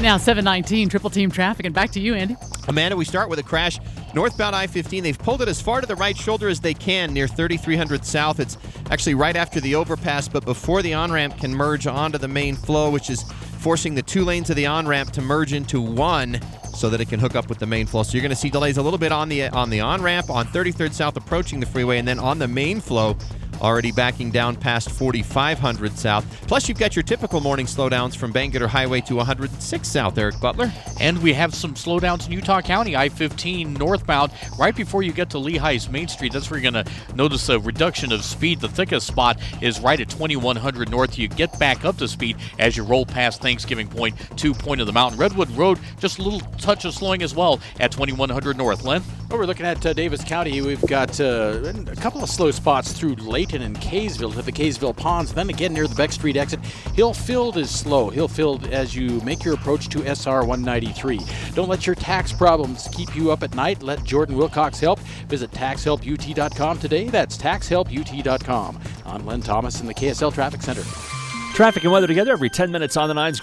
now 7:19, Triple Team Traffic, and back to you, Andy. Amanda, we start with a crash northbound I-15. They've pulled it as far to the right shoulder as they can near 3300 South. It's actually right after the overpass, but before the on-ramp can merge onto the main flow, which is forcing the 2 lanes of the on-ramp to merge into one so that it can hook up with the main flow. So you're going to see delays a little bit on the on-ramp, on 33rd South approaching the freeway, and then on the main flow already backing down past 4500 South. Plus, you've got your typical morning slowdowns from Bangerter Highway to 106 South. Eric Butler. And we have some slowdowns in Utah County, I-15 northbound, right before you get to Lehigh's Main Street. That's where you're going to notice a reduction of speed. The thickest spot is right at 2100 North. You get back up to speed as you roll past Thanksgiving Point to Point of the Mountain. Redwood Road, just a little touch of slowing as well at 2100 North. Len? Well, we're looking at Davis County. We've got a couple of slow spots through Layton and Kaysville to the Kaysville Ponds. Then again near the Beck Street exit. Hillfield is slow. Hillfield as you make your approach to SR 193. Don't let your tax problems keep you up at night. Let Jordan Wilcox help. Visit taxhelput.com today. That's taxhelput.com. I'm Len Thomas in the KSL Traffic Center. Traffic and weather together every 10 minutes on the Nines.